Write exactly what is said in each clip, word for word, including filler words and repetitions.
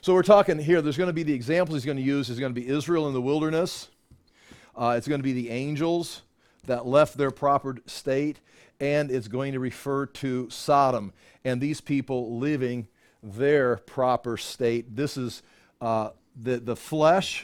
So we're talking here, there's going to be the examples he's going to use is going to be Israel in the wilderness. Uh, it's going to be the angels that left their proper state, and it's going to refer to Sodom and these people living their proper state. This is uh, the, the flesh,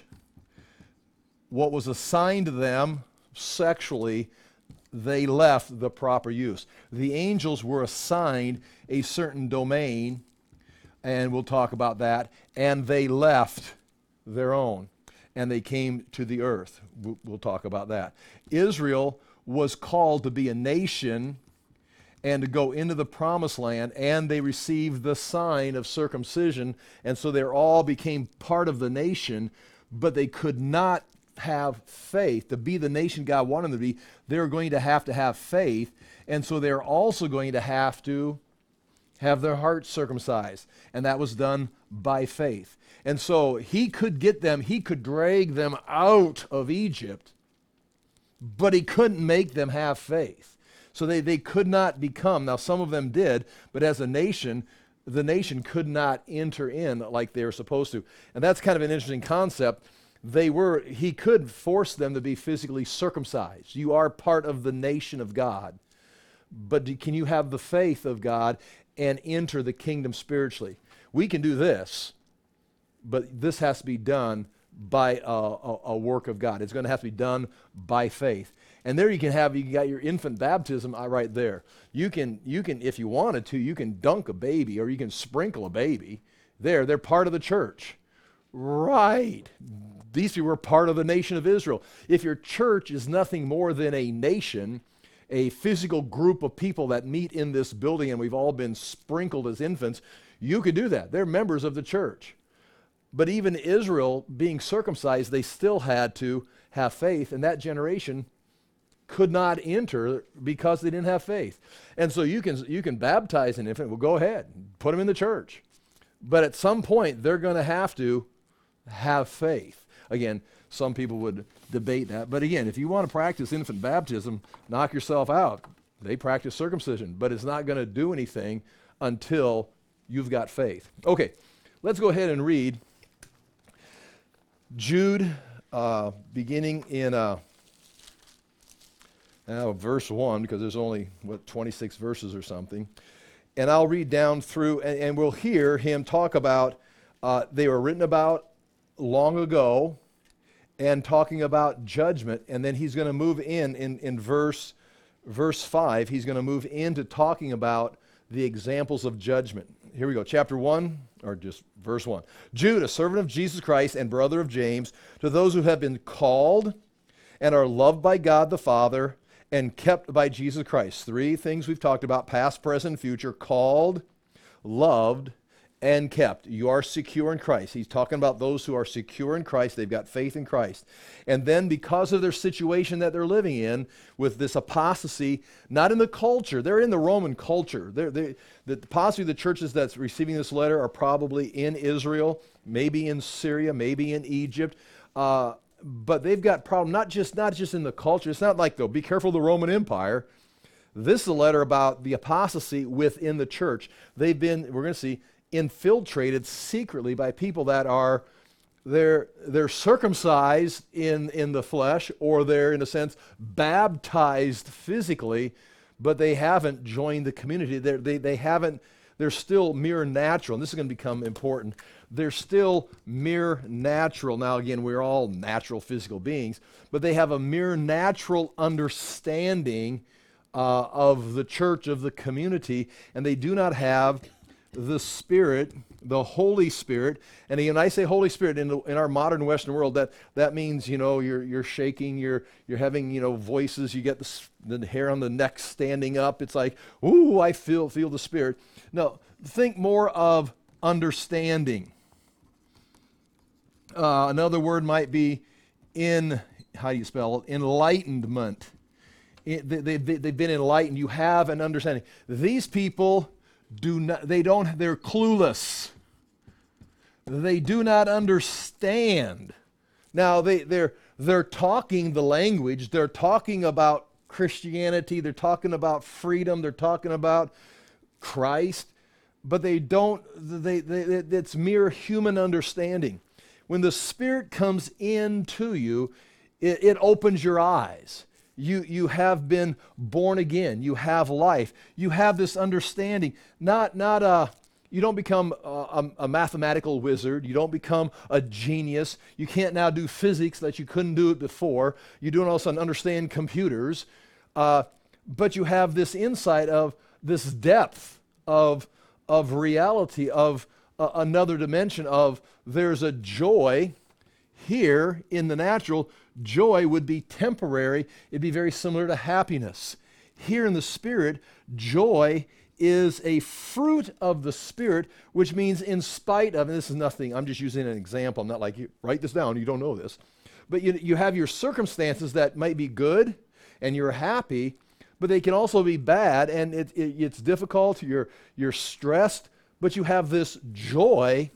what was assigned to them sexually, they left the proper use. The angels were assigned a certain domain, and we'll talk about that, and they left their own, and they came to the earth. We'll, we'll talk about that. Israel was called to be a nation and to go into the promised land, and they received the sign of circumcision, and so they all became part of the nation, but they could not have faith. To be the nation God wanted them to be, they're going to have to have faith, and so they're also going to have to have their hearts circumcised, and that was done by faith. And so he could get them, he could drag them out of Egypt, but he couldn't make them have faith. So they, they could not become, now some of them did, but as a nation, the nation could not enter in like they were supposed to. And that's kind of an interesting concept. They were, he could force them to be physically circumcised. You are part of the nation of God. But do, can you have the faith of God and enter the kingdom spiritually? We can do this, but this has to be done by a, a, a work of God. It's going to have to be done by faith. And there you can have, you got your infant baptism right there. You can, you can, if you wanted to, you can dunk a baby or you can sprinkle a baby. There, they're part of the church. Right. These people were part of the nation of Israel. If your church is nothing more than a nation, a physical group of people that meet in this building and we've all been sprinkled as infants, you could do that. They're members of the church. But even Israel being circumcised, they still had to have faith, and that generation could not enter because they didn't have faith. And so you can you can baptize an infant. Well, go ahead, put them in the church. But at some point, they're going to have to have faith. Again, some people would debate that. But again, if you want to practice infant baptism, knock yourself out. They practice circumcision, but it's not going to do anything until you've got faith. Okay, let's go ahead and read Jude, uh, beginning in uh, uh, verse one, because there's only, what, twenty-six verses or something. And I'll read down through, and, and we'll hear him talk about, uh, they were written about long ago, and talking about judgment. And then he's going to move in, in, in verse, verse five, he's going to move into talking about the examples of judgment. Here we go, chapter one, or just verse one. Jude, a servant of Jesus Christ and brother of James, to those who have been called and are loved by God the Father and kept by Jesus Christ. Three things we've talked about, past, present, future: called, loved, and kept. You are secure in Christ. He's talking about those who are secure in Christ. They've got faith in Christ. And then because of their situation that they're living in with this apostasy, not in the culture, they're in the Roman culture. They're, they, the, possibly the churches that's receiving this letter are probably in Israel, maybe in Syria, maybe in Egypt. Uh, but they've got problem not just, not just in the culture. It's not like, though, be careful of the Roman Empire. This is a letter about the apostasy within the church. They've been, we're going to see, infiltrated secretly by people that are they're they're circumcised in in the flesh, or they're in a sense baptized physically, but they haven't joined the community. They're, they they haven't. They're still mere natural. And this is going to become important. They're still mere natural. Now again, we're all natural physical beings, but they have a mere natural understanding uh, of the church, of the community, and they do not have the Spirit, the Holy Spirit. And when I say Holy Spirit in, the, in our modern Western world, that, that means, you know, you're you're shaking, you're you're having, you know, voices, you get the, the hair on the neck standing up. It's like, ooh, I feel feel the Spirit. No, think more of understanding. Uh, another word might be in, how do you spell it? Enlightenment. It, they, they, they've been enlightened. You have an understanding. These people do not, they don't, they're clueless. They do not understand. Now they, they're, they're talking the language, they're talking about Christianity, they're talking about freedom, they're talking about Christ, but they don't, they, they, it's mere human understanding. When the Spirit comes into you, it, it opens your eyes. You, you have been born again. You have life. You have this understanding. Not, not a, you don't become a, a, a mathematical wizard. You don't become a genius. You can't now do physics that you couldn't do it before. You don't all of a sudden understand computers. Uh, but you have this insight of this depth of, of reality, of uh, another dimension of there's a joy here in the natural. Joy would be temporary. It'd be very similar to happiness. Here in the Spirit, joy is a fruit of the Spirit, which means in spite of, and this is nothing, I'm just using an example. I'm not like, you write this down, you don't know this. But you, you have your circumstances that might be good and you're happy, but they can also be bad and it, it, it's difficult, you're, you're stressed, but you have this joy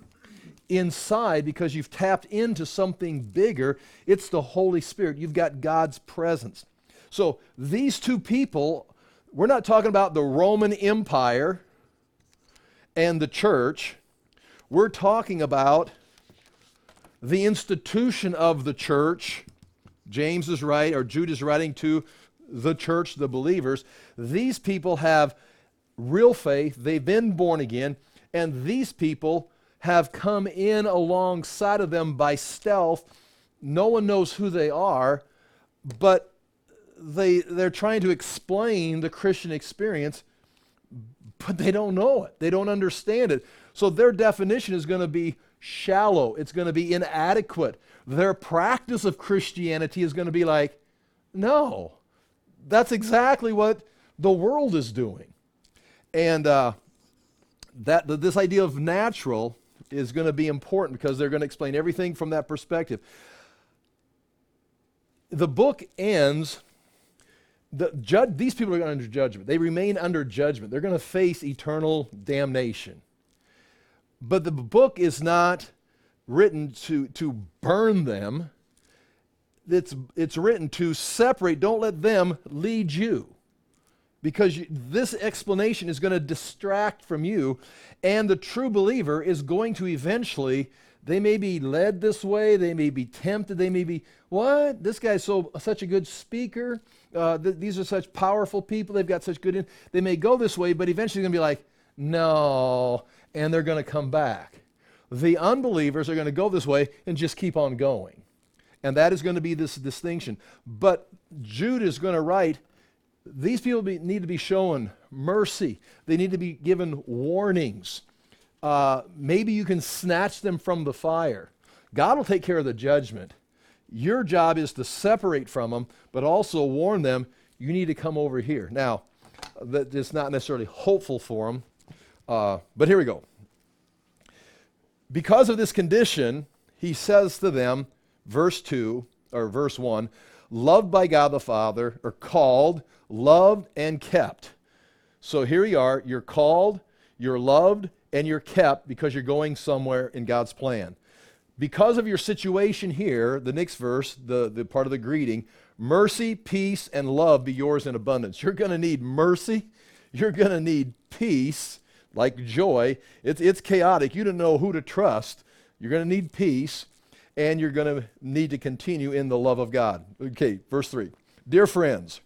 inside because you've tapped into something bigger. It's the Holy Spirit. You've got God's presence. So these two people, we're not talking about the Roman Empire and the church. We're talking about the institution of the church. James is right, or Jude is writing to the church, the believers. These people have real faith. They've been born again. And these people have come in alongside of them by stealth. No one knows who they are, but they, they're trying to explain the Christian experience, but they don't know it. They don't understand it. So their definition is going to be shallow. It's going to be inadequate. Their practice of Christianity is going to be like, no, that's exactly what the world is doing. And uh, that this idea of natural is going to be important because they're going to explain everything from that perspective. The book ends, the judge, these people are under judgment. They remain under judgment. They're going to face eternal damnation. But the book is not written to, to burn them. It's, it's written to separate. Don't let them lead you. Because you, this explanation is going to distract from you, and the true believer is going to eventually, they may be led this way, they may be tempted, they may be, what? This guy's so such a good speaker, uh, th- these are such powerful people, they've got such good, in-. They may go this way, but eventually they're going to be like, no, and they're going to come back. The unbelievers are going to go this way and just keep on going. And that is going to be this distinction. But Jude is going to write, these people be, need to be shown mercy. They need to be given warnings. Uh, maybe you can snatch them from the fire. God will take care of the judgment. Your job is to separate from them, but also warn them, you need to come over here. Now, that is not necessarily hopeful for them, uh, but here we go. Because of this condition, he says to them, verse two, or verse one, loved by God the Father, or called, loved, and kept. So here you are, you're called, you're loved, and you're kept because you're going somewhere in God's plan. Because of your situation here, the next verse, the, the part of the greeting, mercy, peace, and love be yours in abundance. You're going to need mercy, you're going to need peace, like joy. It's, it's chaotic, you don't know who to trust. You're going to need peace, and you're going to need to continue in the love of God. Okay, verse three. Dear friends,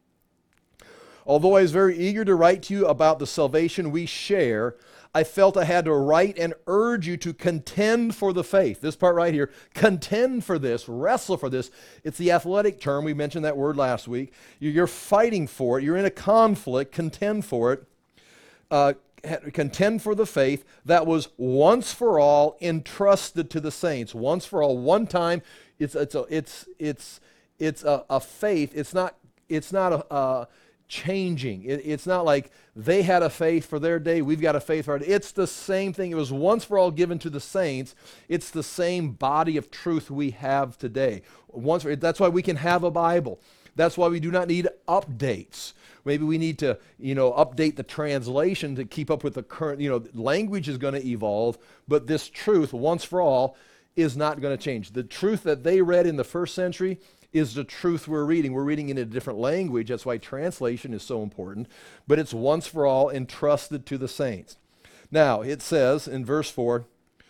although I was very eager to write to you about the salvation we share, I felt I had to write and urge you to contend for the faith. This part right here, contend for this, wrestle for this. It's the athletic term. We mentioned that word last week. You're fighting for it. You're in a conflict. Contend for it. Uh, contend for the faith that was once for all entrusted to the saints. Once for all, one time. It's it's a, it's it's it's a, a faith. It's not it's not a, a changing. It, it's not like they had a faith for their day, we've got a faith for our day. It's the same thing. It was once for all given to the saints. It's the same body of truth we have today. Once for, that's why we can have a Bible. That's why we do not need updates. Maybe we need to, you know, update the translation to keep up with the current, you know, language is going to evolve, but this truth, once for all, is not going to change. The truth that they read in the first century is the truth we're reading. We're reading in a different language. That's why translation is so important. But it's once for all entrusted to the saints. Now, it says in verse four,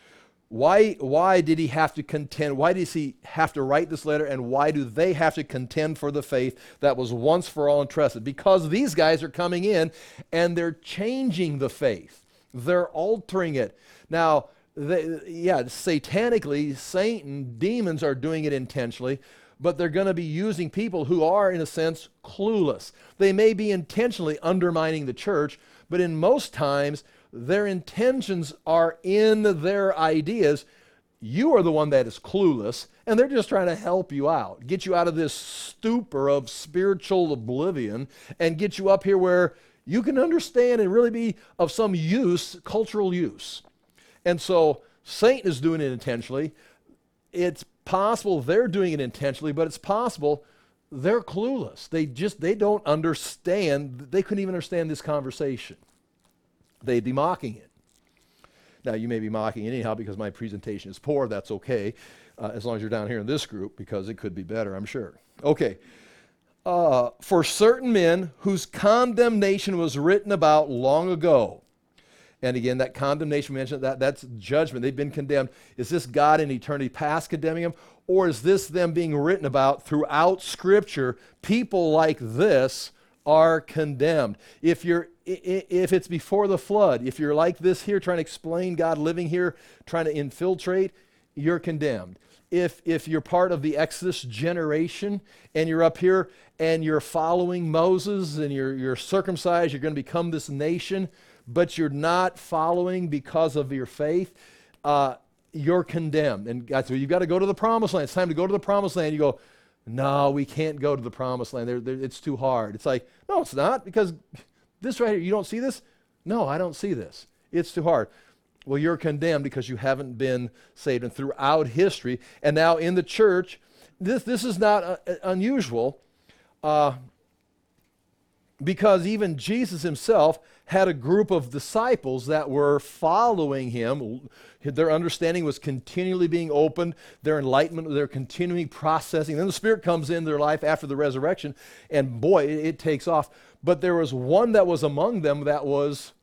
why, why did he have to contend? Why does he have to write this letter, and why do they have to contend for the faith that was once for all entrusted? Because these guys are coming in and they're changing the faith. They're altering it. Now, they, yeah, satanically, Satan, demons are doing it intentionally, but they're going to be using people who are, in a sense, clueless. They may be intentionally undermining the church, but in most times, their intentions are in their ideas. You are the one that is clueless, and they're just trying to help you out, get you out of this stupor of spiritual oblivion, and get you up here where you can understand and really be of some use, cultural use. And so Satan is doing it intentionally. It's possible they're doing it intentionally, but it's possible they're clueless. They just, they don't understand. They couldn't even understand this conversation. They'd be mocking it. Now, you may be mocking it anyhow because my presentation is poor. That's okay, uh, as long as you're down here in this group, because it could be better, I'm sure. Okay. Uh, for certain men whose condemnation was written about long ago. And again, that condemnation mentioned, that that's judgment. They've been condemned. Is this God in eternity past condemning them? Or is this them being written about throughout Scripture? People like this are condemned. If you're, if it's before the flood, if you're like this here, trying to explain God living here, trying to infiltrate, you're condemned. If, if you're part of the Exodus generation and you're up here and you're following Moses and you're, you're circumcised, you're going to become this nation, but you're not following because of your faith, uh, you're condemned. And God said, you've got to go to the promised land. It's time to go to the promised land. You go, no, we can't go to the promised land. They're, they're, it's too hard. It's like, no, it's not, because this right here, you don't see this? No, I don't see this. It's too hard. Well, you're condemned because you haven't been saved. And throughout history, and now in the church, this, this is not uh, unusual, uh, because even Jesus himself had a group of disciples that were following him. Their understanding was continually being opened, their enlightenment, their continuing processing. Then the Spirit comes in their life after the resurrection, and boy, it, it takes off. But there was one that was among them that was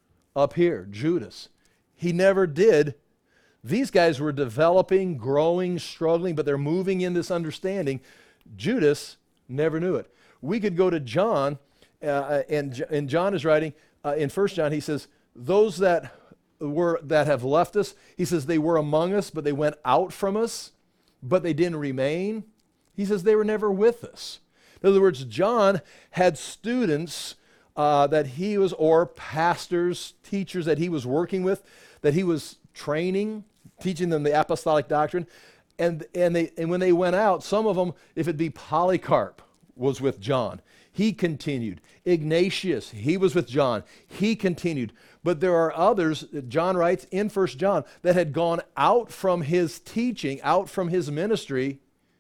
up here, Judas. He never did. These guys were developing, growing, struggling, but they're moving in this understanding. Judas never knew it. We could go to John, uh, and, and John is writing, uh, in First John, he says, those that were that have left us, he says, they were among us, but they went out from us, but they didn't remain. He says they were never with us. In other words, John had students uh, that he was, or pastors, teachers that he was working with, that he was training, teaching them the apostolic doctrine. And, and, they, and when they went out, some of them, if it be Polycarp, was with John. He continued. Ignatius, he was with John. He continued. But there are others, John writes in First John, that had gone out from his teaching, out from his ministry,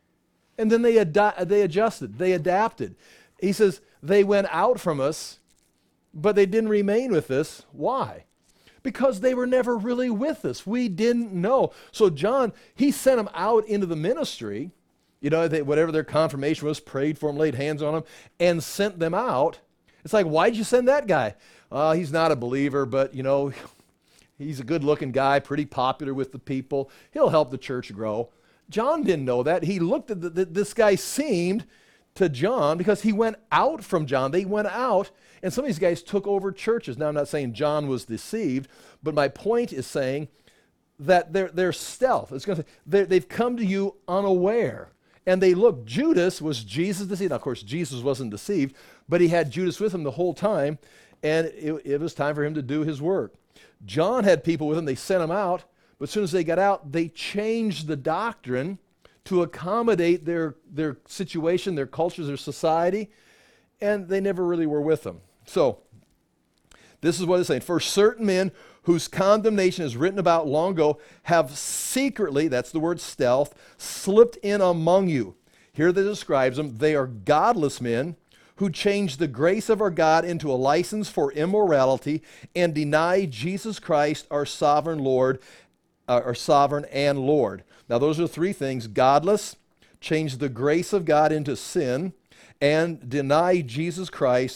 and then they, ad- they adjusted, they adapted. He says, they went out from us, but they didn't remain with us. Why? Because they were never really with us. We didn't know. So John, he sent them out into the ministry, you know, they, whatever their confirmation was, prayed for them, laid hands on them, and sent them out. It's like, why'd you send that guy? Uh, he's not a believer, but, you know, he's a good-looking guy, pretty popular with the people. He'll help the church grow. John didn't know that. He looked at the, the, this guy seemed to John, because he went out from John. They went out, and some of these guys took over churches. Now, I'm not saying John was deceived, but my point is saying that they're, they're stealth. It's going to say they're, they've come to you unaware. And they look, Judas, was Jesus deceived? Now, of course, Jesus wasn't deceived, but he had Judas with him the whole time, and it, it was time for him to do his work. John had people with him. They sent him out, but as soon as they got out, they changed the doctrine to accommodate their, their situation, their cultures, their society, and they never really were with them. So, this is what it's saying. For certain men whose condemnation is written about long ago have secretly, that's the word stealth, slipped in among you. Here that describes them. They are godless men who change the grace of our God into a license for immorality and deny Jesus Christ, our sovereign Lord, uh, our sovereign and Lord. Now those are three things: godless, change the grace of God into sin, and deny Jesus Christ,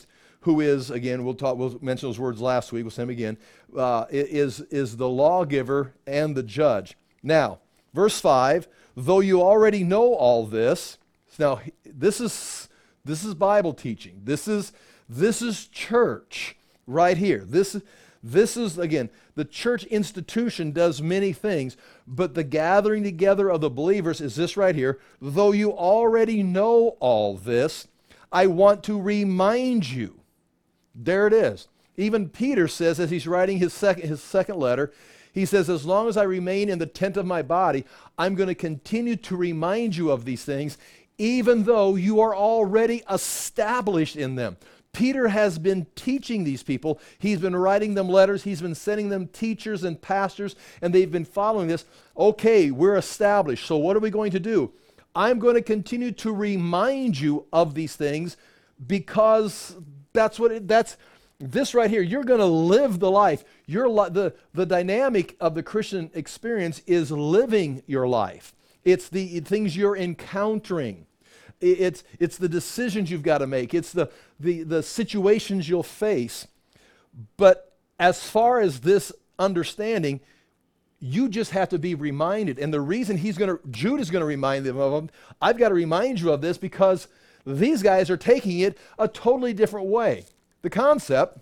who is, again, we'll talk, we'll mention those words last week, we'll say them again, uh, is, is the lawgiver and the judge. Now, verse five, though you already know all this, now this is this is Bible teaching. This is this is church right here. This, this is, again, the church institution does many things, but the gathering together of the believers is this right here. Though you already know all this, I want to remind you. There it is. Even Peter says, as he's writing his second, his second letter, he says, as long as I remain in the tent of my body, I'm going to continue to remind you of these things, even though you are already established in them. Peter has been teaching these people. He's been writing them letters. He's been sending them teachers and pastors, and they've been following this. Okay, we're established. So what are we going to do? I'm going to continue to remind you of these things because that's what it, that's this right here. You're going to live the life. Your li- the the dynamic of the Christian experience is living your life. It's the things you're encountering. It's, it's the decisions you've got to make. It's the, the, the situations you'll face. But as far as this understanding, you just have to be reminded. And the reason he's going to, Jude is going to remind them of them, I've got to remind you of this because these guys are taking it a totally different way. The concept,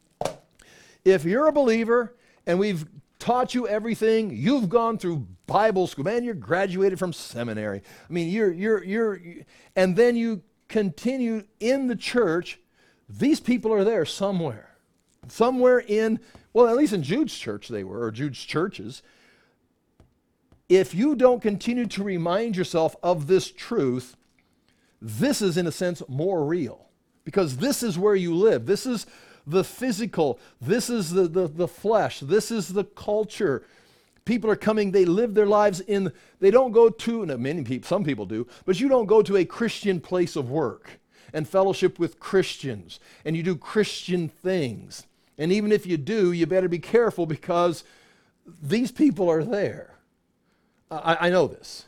if you're a believer and we've taught you everything, you've gone through Bible school, man, you're graduated from seminary. I mean, you're, you're, you're, and then you continue in the church, these people are there somewhere. Somewhere in, well, at least in Jude's church they were, or Jude's churches. If you don't continue to remind yourself of this truth, this is in a sense more real. Because this is where you live. This is the physical. This is the, the, the flesh. This is the culture. People are coming, they live their lives in, they don't go to, and many people, some people do, but you don't go to a Christian place of work and fellowship with Christians, and you do Christian things. And even if you do, you better be careful because these people are there. I, I know this.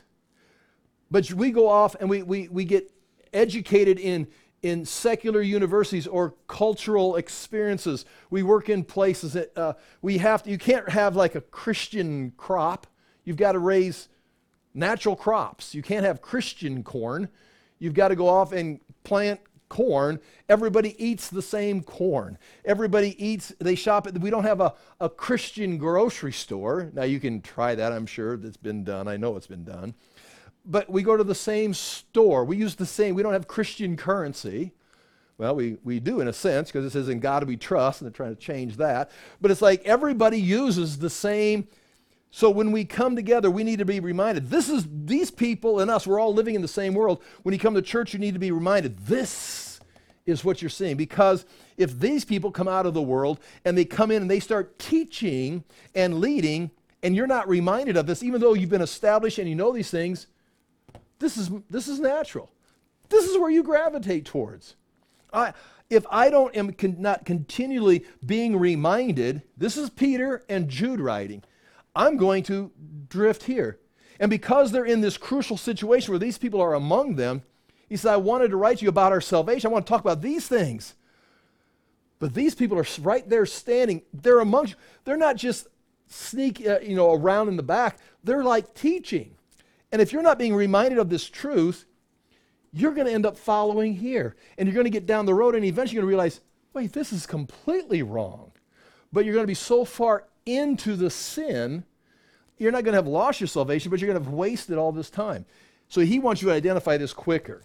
But we go off and we, we, we get educated in in secular universities or cultural experiences. We work in places that uh, we have to, you can't have like a Christian crop. You've got to raise natural crops. You can't have Christian corn. You've got to go off and plant corn. Everybody eats the same corn. Everybody eats, they shop at, we don't have a, a Christian grocery store. Now you can try that, I'm sure that's been done. I know it's been done. But we go to the same store. We use the same, we don't have Christian currency. Well, we, we do in a sense, because it says in God we trust, and they're trying to change that. But it's like everybody uses the same. So when we come together, we need to be reminded, this is, these people and us, we're all living in the same world. When you come to church, you need to be reminded, this is what you're seeing. Because if these people come out of the world, and they come in and they start teaching and leading, and you're not reminded of this, even though you've been established and you know these things, This is this is natural. This is where you gravitate towards. I, if I don't am con, not continually being reminded, this is Peter and Jude writing, I'm going to drift here. And because they're in this crucial situation where these people are among them, he said, I wanted to write to you about our salvation. I want to talk about these things. But these people are right there standing. They're amongst you. They're not just sneak, uh, you know, around in the back. They're like teaching. And if you're not being reminded of this truth, you're going to end up following here. And you're going to get down the road and eventually you're going to realize, wait, this is completely wrong. But you're going to be so far into the sin, you're not going to have lost your salvation, but you're going to have wasted all this time. So he wants you to identify this quicker.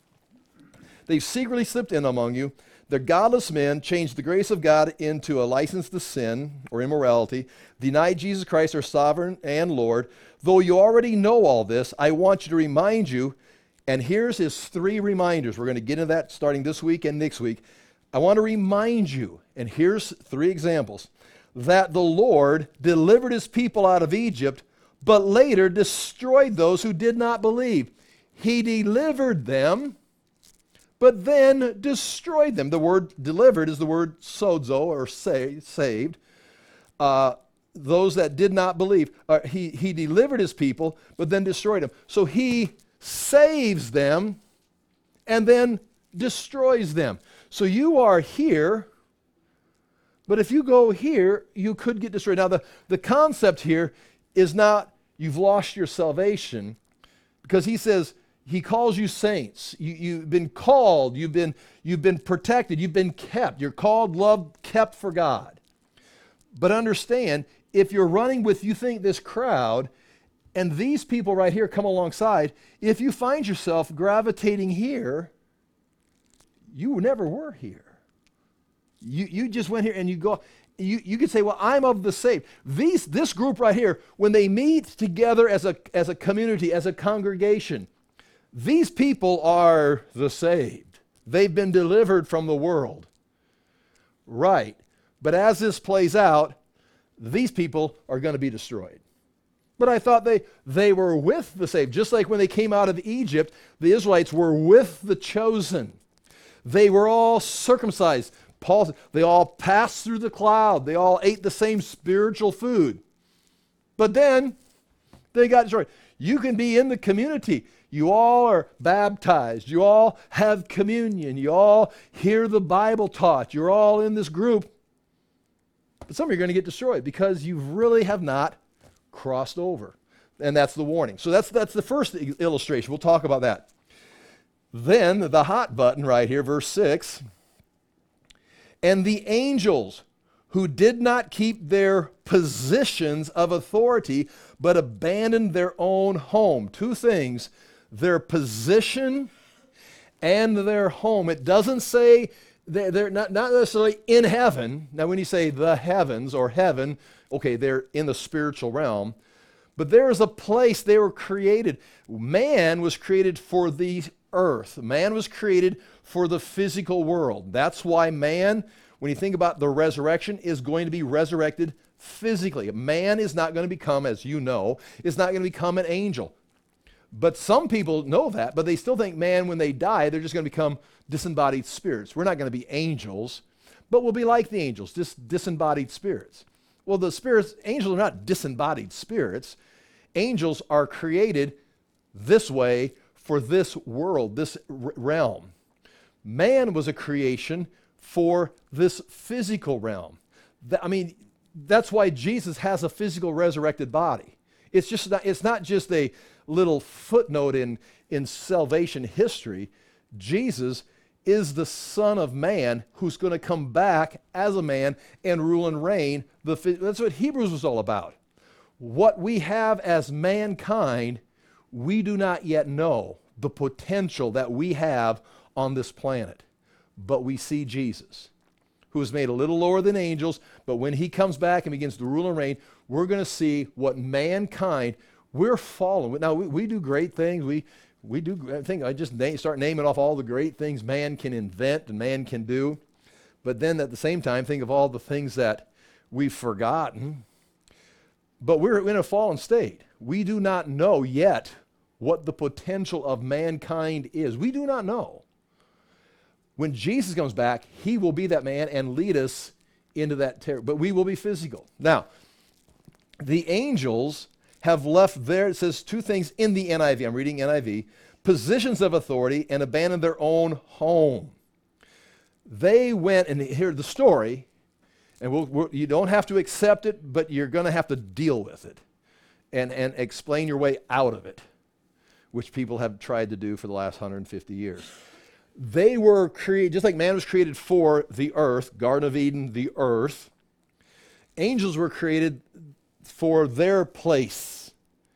They've secretly slipped in among you. The godless men changed the grace of God into a license to sin or immorality, denied Jesus Christ, our sovereign and Lord. Though you already know all this, I want you to remind you, and here's his three reminders. We're going to get into that starting this week and next week. I want to remind you, and here's three examples, that the Lord delivered his people out of Egypt, but later destroyed those who did not believe. He delivered them, but then destroyed them. The word delivered is the word sozo, or say, saved. Uh, those that did not believe. Uh, he, he delivered his people, but then destroyed them. So he saves them and then destroys them. So you are here, but if you go here, you could get destroyed. Now, the, the concept here is not you've lost your salvation, because he says he calls you saints. You, you've been called, you've been, you've been protected, you've been kept. You're called, loved, kept for God. But understand, if you're running with, you think, this crowd, and these people right here come alongside, if you find yourself gravitating here, you never were here. You, you just went here and you go, you, you could say, well, I'm of the saved. These, this group right here, when they meet together as a, as a community, as a congregation, these people are the saved. They've been delivered from the world. Right. But as this plays out, these people are going to be destroyed. But I thought they, they were with the saved. Just like when they came out of Egypt, the Israelites were with the chosen. They were all circumcised. Paul, they all passed through the cloud. They all ate the same spiritual food. But then they got destroyed. You can be in the community. You all are baptized. You all have communion. You all hear the Bible taught. You're all in this group. But some of you are going to get destroyed because you really have not crossed over. And that's the warning. So that's, that's the first illustration. We'll talk about that. Then the hot button right here, verse six. And the angels who did not keep their positions of authority, but abandoned their own home. Two things, their position and their home. It doesn't say they're, they're not, not necessarily in heaven. Now, when you say the heavens or heaven, okay, they're in the spiritual realm. But there is a place they were created. Man was created for the earth. Man was created for the physical world. That's why man, when you think about the resurrection, is going to be resurrected physically. Man is not going to become, as you know, is not going to become an angel. But some people know that, but they still think, man, when they die, they're just going to become disembodied spirits. We're not going to be angels, but we'll be like the angels, just disembodied spirits. Well, the spirits, angels are not disembodied spirits. Angels are created this way for this world, this r- realm. Man was a creation for this physical realm. Th- I mean, that's why Jesus has a physical resurrected body. It's just not, it's not just a little footnote in, in salvation history. Jesus is the Son of Man who's going to come back as a man and rule and reign. The, that's what Hebrews was all about. What we have as mankind, we do not yet know the potential that we have on this planet. But we see Jesus, who is made a little lower than angels, but when he comes back and begins to rule and reign, we're going to see what mankind, we're fallen. Now, we, we do great things. We, we do, I think I just name, start naming off all the great things man can invent and man can do. But then at the same time, think of all the things that we've forgotten. But we're in a fallen state. We do not know yet what the potential of mankind is. We do not know. When Jesus comes back, he will be that man and lead us into that terror. But we will be physical. Now, the angels have left their, it says two things in the N I V. I'm reading N I V. Positions of authority and abandoned their own home. They went, and hear the story, and we'll, we'll, you don't have to accept it, but you're going to have to deal with it and, and explain your way out of it, which people have tried to do for the last one hundred fifty years. They were created, just like man was created for the earth, Garden of Eden, the earth, angels were created for their place.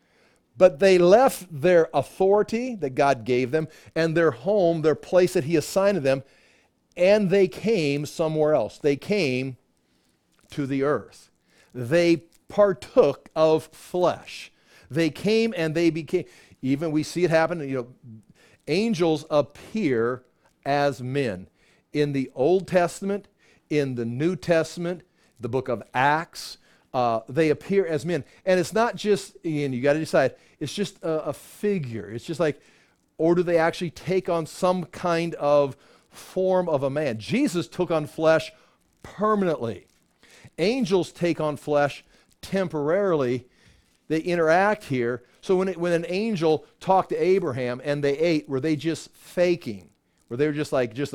But they left their authority that God gave them and their home, their place that he assigned to them, and they came somewhere else. They came to the earth. They partook of flesh. They came and they became, even we see it happen, you know, angels appear as men. In the Old Testament, in the New Testament, the book of Acts, uh, they appear as men. And it's not just, and you got to decide, it's just a, a figure. It's just like, or do they actually take on some kind of form of a man? Jesus took on flesh permanently. Angels take on flesh temporarily. They interact here. So when, it, when an angel talked to Abraham and they ate, were they just faking? Were they just like just a,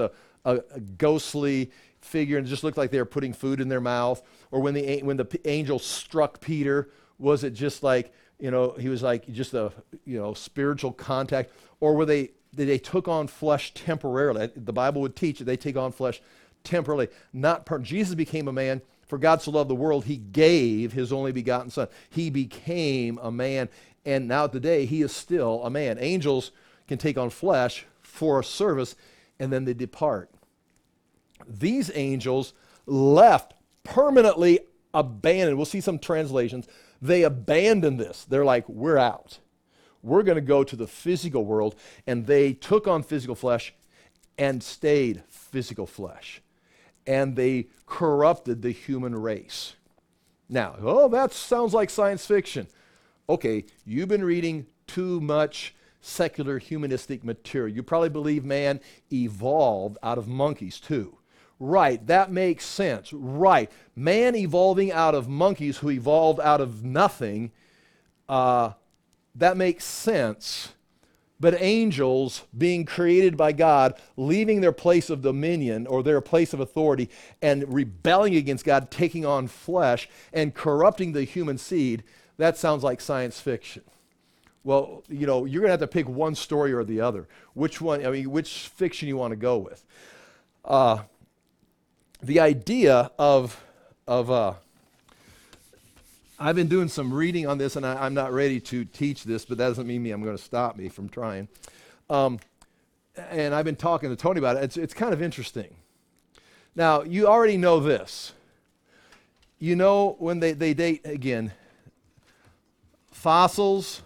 a, a ghostly figure and it just looked like they were putting food in their mouth? Or when the, when the p- angel struck Peter, was it just like, you know, he was like just a, you know, spiritual contact? Or were they, they took on flesh temporarily? The Bible would teach that they take on flesh temporarily. Not per- Jesus became a man. For God so loved the world, he gave his only begotten son. He became a man. And now today, he is still a man. Angels can take on flesh for a service, and then they depart. These angels left, permanently abandoned. We'll see some translations. They abandoned this. They're like, we're out. We're going to go to the physical world. And they took on physical flesh and stayed physical flesh. And they corrupted the human race. Now, oh, that sounds like science fiction. Okay, you've been reading too much secular humanistic material. You probably believe man evolved out of monkeys too. Right, that makes sense. Right, man evolving out of monkeys who evolved out of nothing, uh, that makes sense. But angels being created by God, leaving their place of dominion or their place of authority and rebelling against God, taking on flesh and corrupting the human seed, that sounds like science fiction. Well, you know, you're going to have to pick one story or the other. Which one, I mean, which fiction you want to go with. Uh, the idea of, of uh, I've been doing some reading on this, and I, I'm not ready to teach this, but that doesn't mean me I'm going to stop me from trying. Um, and I've been talking to Tony about it. It's, it's kind of interesting. Now, you already know this. You know when they, they date, again, fossils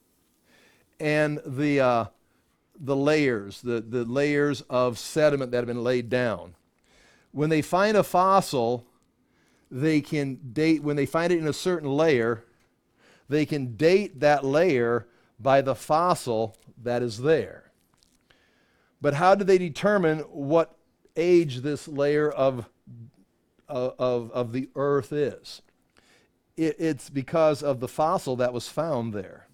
and the, uh, the layers, the, the layers of sediment that have been laid down. When they find a fossil, they can date, when they find it in a certain layer, they can date that layer by the fossil that is there. But how do they determine what age this layer of, of, of the earth is? It, it's because of the fossil that was found there.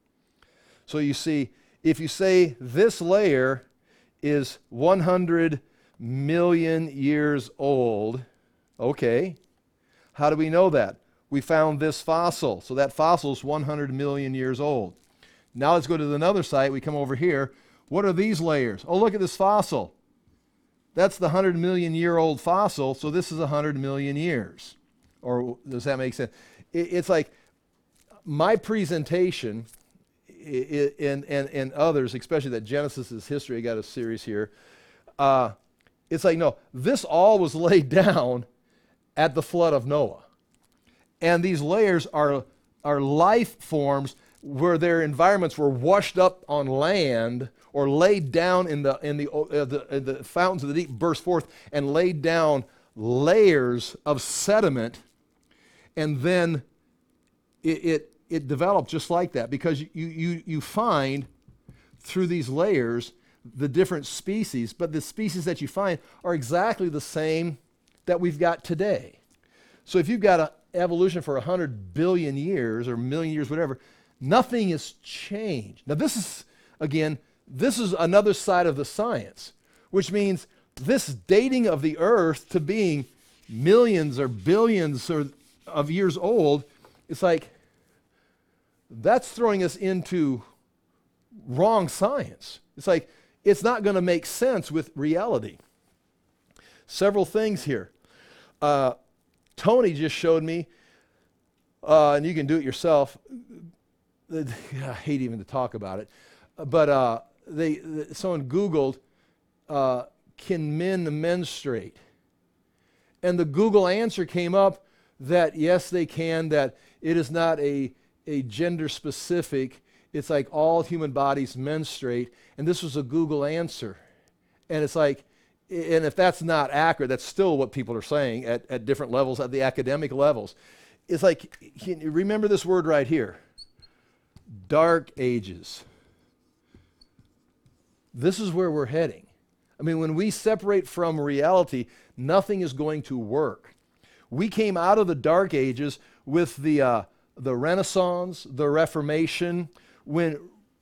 So you see, if you say this layer is one hundred million years old, okay, how do we know that? We found this fossil. So that fossil is one hundred million years old. Now let's go to another site. We come over here. What are these layers? Oh, look at this fossil. That's the one hundred million year old fossil. So this is one hundred million years. Or does that make sense? It, it's like my presentation it, and, and, and others, especially that Genesis is history, I got a series here. Uh, it's like, no, this all was laid down at the flood of Noah. And these layers are, are life forms where their environments were washed up on land or laid down in the, in the, uh, the, uh, the fountains of the deep, burst forth and laid down layers of sediment. And then it, it, it developed just like that, because you, you, you find through these layers the different species, but the species that you find are exactly the same that we've got today. So if you've got an evolution for one hundred billion years or a million years, whatever, nothing has changed. Now this is, again, this is another side of the science, which means this dating of the earth to being millions or billions or, of years old, it's like, that's throwing us into wrong science. It's like, it's not going to make sense with reality. Several things here. Uh, Tony just showed me, uh, and you can do it yourself. I hate even to talk about it, but uh, they, they someone Googled, uh, can men menstruate? And the Google answer came up that yes, they can, that it is not a, a gender specific. It's like all human bodies menstruate. And this was a Google answer. And it's like, and if that's not accurate, that's still what people are saying at, at different levels, at the academic levels. It's like, can you remember this word right here? Dark ages. This is where we're heading. I mean, when we separate from reality, nothing is going to work. We came out of the dark ages with the, uh, the Renaissance, the Reformation, when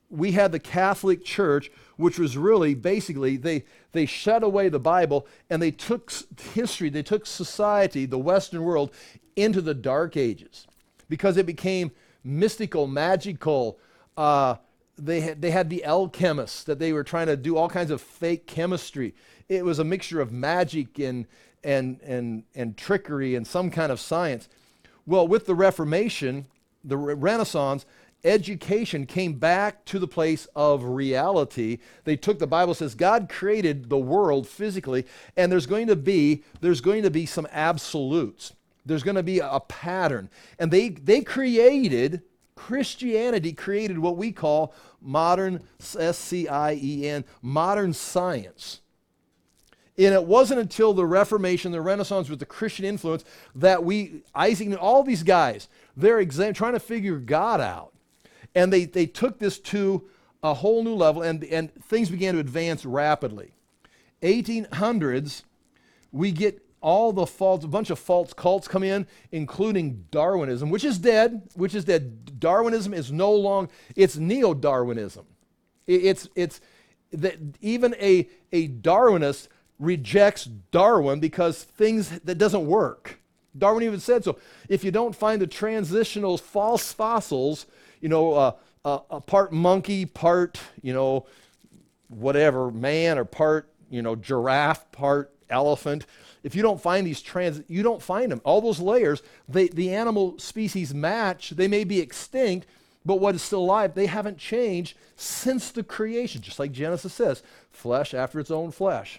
we had the Catholic Church, which was really basically they they shut away the Bible and they took history, they took society, the Western world, into the Dark Ages because it became mystical, magical. Uh, they had they had the alchemists that they were trying to do all kinds of fake chemistry. It was a mixture of magic and and and and trickery and some kind of science. Well, with the Reformation, the Renaissance, education came back to the place of reality. They took the Bible, says God created the world physically, and there's going to be there's going to be some absolutes. There's going to be a pattern. And they they created Christianity created what we call modern S C I E N, modern science. And it wasn't until the Reformation, the Renaissance with the Christian influence that we, Isaac Newton, all these guys, they're exam- trying to figure God out. And they, they took this to a whole new level, and, and things began to advance rapidly. eighteen hundreds, we get all the false, a bunch of false cults come in, including Darwinism, which is dead, which is dead. Darwinism is no longer, it's neo-Darwinism. It, it's, it's that even a, a Darwinist rejects Darwin because things that doesn't work. Darwin even said so. If you don't find the transitional false fossils, you know, uh, uh, a part monkey, part, you know, whatever, man, or part, you know, giraffe, part elephant. If you don't find these trans, you don't find them. All those layers, they, the animal species match. They may be extinct, but what is still alive, they haven't changed since the creation, just like Genesis says, flesh after its own flesh.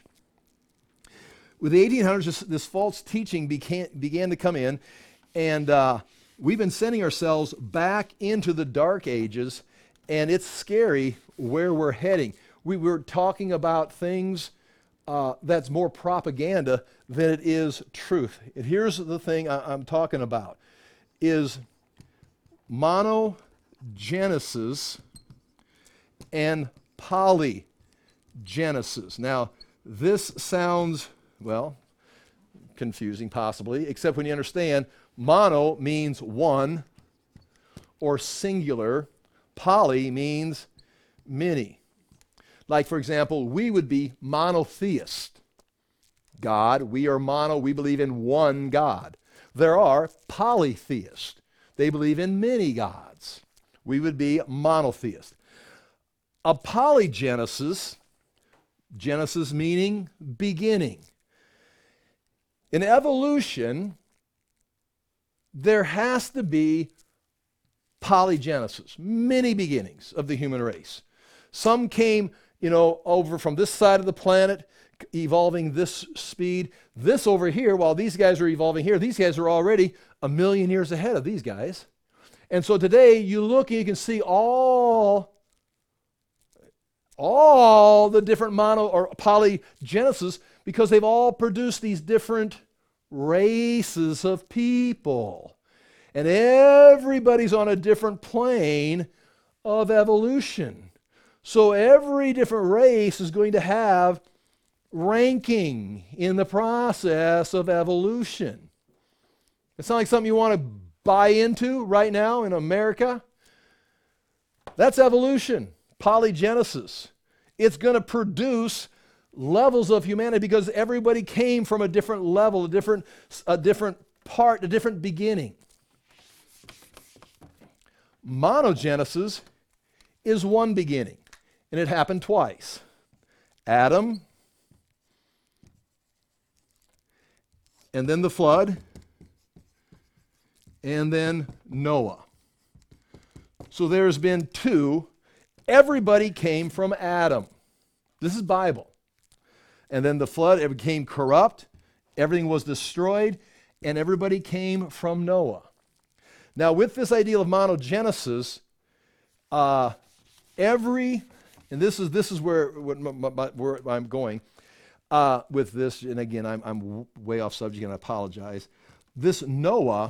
With the eighteen hundreds, this, this false teaching began, began to come in, and uh, we've been sending ourselves back into the Dark Ages, and it's scary where we're heading. We were talking about things uh, that's more propaganda than it is truth. And here's the thing I, I'm talking about, is monogenesis and polygenesis. Now, this sounds, well, confusing possibly, except when you understand mono means one or singular, poly means many. Like, for example, we would be monotheist. God, we are mono, we believe in one God. There are polytheists. They believe in many gods. We would be monotheist. A polygenesis, Genesis meaning beginning. In evolution, there has to be polygenesis, many beginnings of the human race. Some came, you know, over from this side of the planet, evolving this speed. This over here, while these guys are evolving here, these guys are already a million years ahead of these guys. And so today, you look and you can see all, all the different mono or polygenesis, because they've all produced these different races of people. And everybody's on a different plane of evolution. So every different race is going to have ranking in the process of evolution. It's not like something you want to buy into right now in America. That's evolution, polygenesis. It's going to produce levels of humanity because everybody came from a different level, a different, a different part, a different beginning. Monogenesis is one beginning, and it happened twice. Adam, and then the flood, and then Noah. So there's been two. Everybody came from Adam. This is Bible. And then the flood, it became corrupt, everything was destroyed, and everybody came from Noah. Now, with this idea of monogenesis, uh, every, and this is this is where, where I'm going uh, with this, and again, I'm, I'm way off subject, and I apologize. This Noah,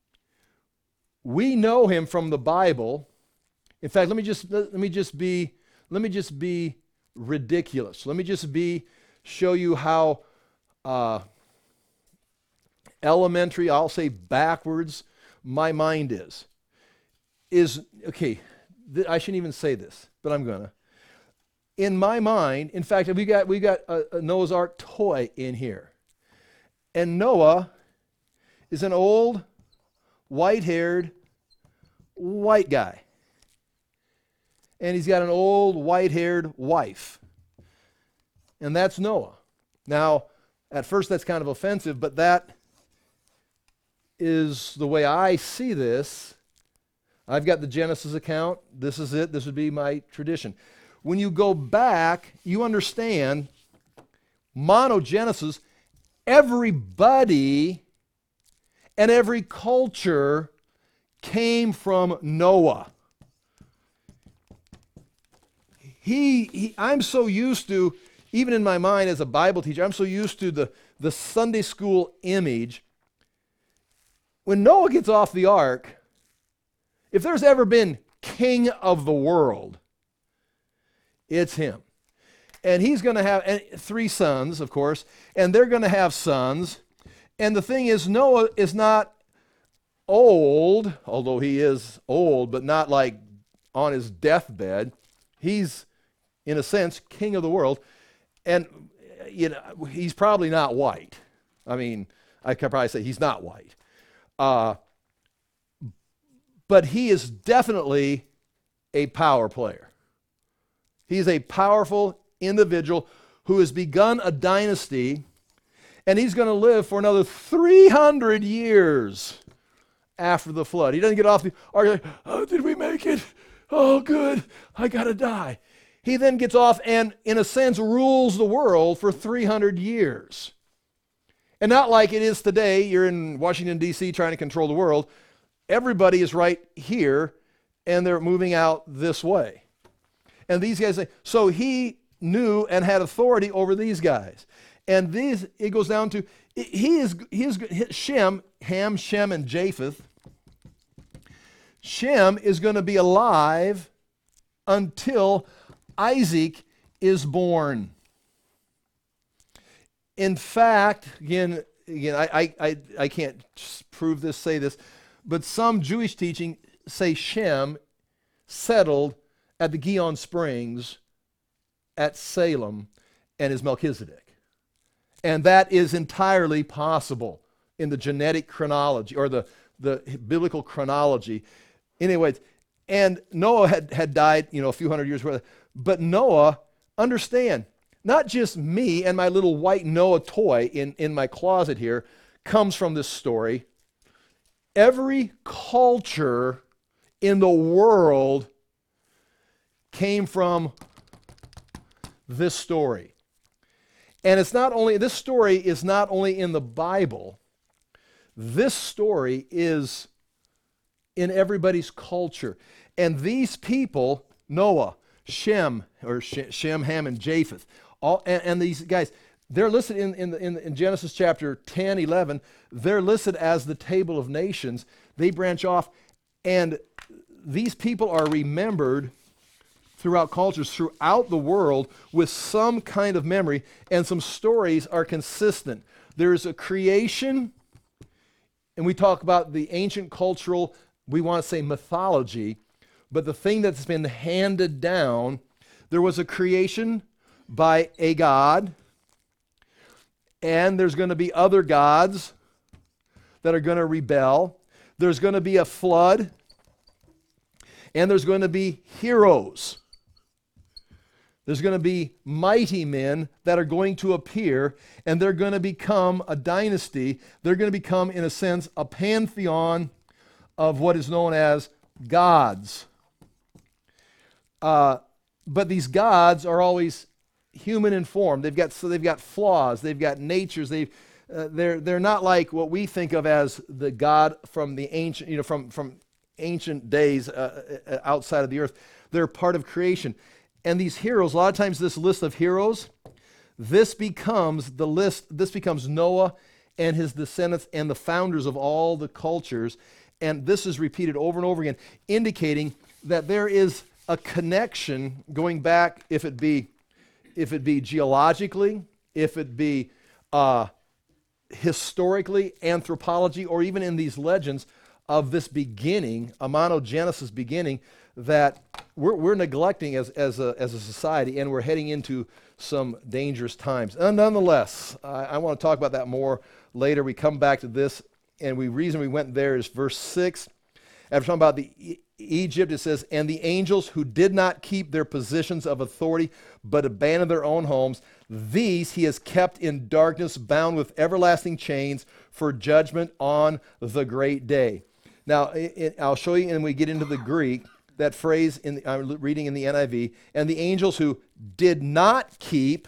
we know him from the Bible. In fact, let me just let me just be let me just be ridiculous. Let me just be show you how uh, elementary, I'll say backwards, my mind is. Is, okay, th- I shouldn't even say this, but I'm gonna. In my mind, in fact, we got we got a, a Noah's Ark toy in here, and Noah is an old, white-haired, white guy, and he's got an old, white-haired wife, and that's Noah. Now, at first, that's kind of offensive, but that is the way I see this. I've got the Genesis account. This is it. This would be my tradition. When you go back, you understand monogenesis, everybody and every culture came from Noah. He, he, I'm so used to, even in my mind as a Bible teacher, I'm so used to the, the Sunday school image. When Noah gets off the ark, if there's ever been king of the world, it's him. And he's going to have and three sons, of course, and they're going to have sons. And the thing is, Noah is not old, although he is old, but not like on his deathbed. He's, in a sense, king of the world. And you know, he's probably not white. I mean, I could probably say he's not white. Uh, but he is definitely a power player. He's a powerful individual who has begun a dynasty, and he's going to live for another three hundred years after the flood. He doesn't get off the ark like, oh, did we make it? Oh, good, I got to die. He then gets off and, in a sense, rules the world for three hundred years. And not like it is today, you're in Washington, D C trying to control the world. Everybody is right here, and they're moving out this way. And these guys say, so he knew and had authority over these guys. And these, it goes down to, he is, he is Shem, Ham, Shem, and Japheth. Shem is going to be alive until Isaac is born. In fact, again, again, I, I, I can't prove this, say this, but some Jewish teaching say Shem settled at the Gihon Springs at Salem and is Melchizedek. And that is entirely possible in the genetic chronology or the, the biblical chronology. Anyways, and Noah had, had died, you know, a few hundred years before. But Noah, understand, not just me and my little white Noah toy in, in my closet here comes from this story. Every culture in the world came from this story. And it's not only, this story is not only in the Bible, this story is in everybody's culture. And these people, Noah, Shem, or Shem, Ham, and Japheth, all, and, and these guys, they're listed in, in, in, in Genesis chapter ten, eleven, they're listed as the table of nations. They branch off, and these people are remembered throughout cultures, throughout the world, with some kind of memory, and some stories are consistent. There's a creation, and we talk about the ancient cultural, we want to say mythology, but the thing that's been handed down, there was a creation by a god, and there's going to be other gods that are going to rebel. There's going to be a flood, and there's going to be heroes. There's going to be mighty men that are going to appear, and they're going to become a dynasty. They're going to become, in a sense, a pantheon of what is known as gods. Uh, but these gods are always human in form. They've got so they've got flaws. They've got natures. They've uh, they're they're not like what we think of as the God from the ancient, you know, from from ancient days uh, outside of the earth. They're part of creation. And these heroes, a lot of times this list of heroes, this becomes the list, this becomes Noah and his descendants and the founders of all the cultures. And this is repeated over and over again, indicating that there is a connection going back, if it be, if it be geologically, if it be uh, historically, anthropology, or even in these legends of this beginning, a monogenesis beginning, that we're, we're neglecting as, as, a, as a society, and we're heading into some dangerous times. And nonetheless, I, I want to talk about that more later. We come back to this, and the reason we went there is verse six. After talking about the e- Egypt, it says, and the angels who did not keep their positions of authority, but abandoned their own homes, these he has kept in darkness, bound with everlasting chains for judgment on the great day. Now, it, it, I'll show you, and we get into the Greek, that phrase in the, I'm reading in the N I V, and the angels who did not keep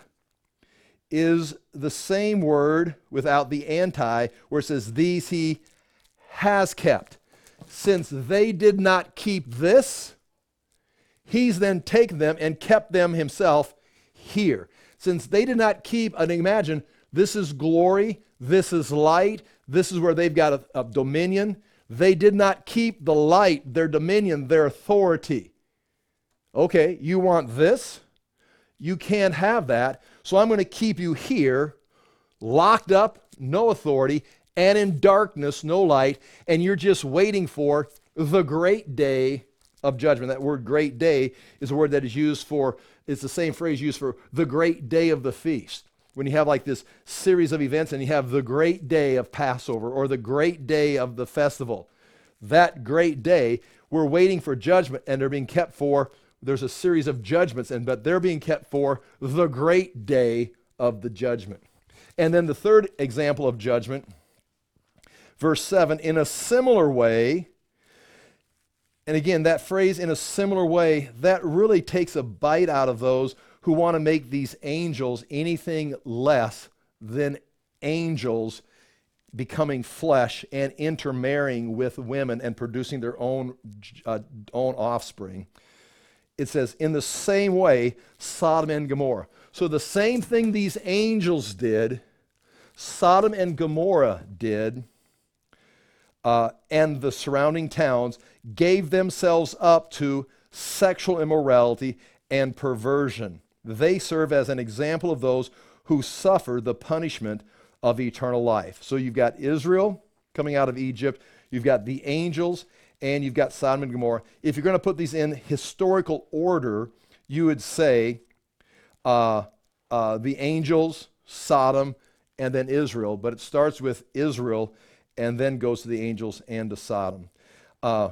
is the same word without the anti, where it says, these he has kept. Since they did not keep this, he's then taken them and kept them himself here. Since they did not keep, and imagine, this is glory, this is light, this is where they've got a, a dominion. They did not keep the light, their dominion, their authority. Okay, you want this? You can't have that, so I'm going to keep you here, locked up, no authority, and in darkness, no light, and you're just waiting for the great day of judgment. That word great day is a word that is used for, it's the same phrase used for the great day of the feast. When you have like this series of events and you have the great day of Passover or the great day of the festival, that great day, we're waiting for judgment, and they're being kept for, there's a series of judgments, and but they're being kept for the great day of the judgment. And then the third example of judgment, verse seven, in a similar way, and again, that phrase, in a similar way, that really takes a bite out of those who want to make these angels anything less than angels becoming flesh and intermarrying with women and producing their own, uh, own offspring. It says, in the same way, Sodom and Gomorrah. So the same thing these angels did, Sodom and Gomorrah did, Uh, and the surrounding towns gave themselves up to sexual immorality and perversion. They serve as an example of those who suffer the punishment of eternal life. So you've got Israel coming out of Egypt, you've got the angels, and you've got Sodom and Gomorrah. If you're going to put these in historical order, you would say uh, uh, the angels, Sodom, and then Israel. But it starts with Israel and then goes to the angels and to Sodom. Uh,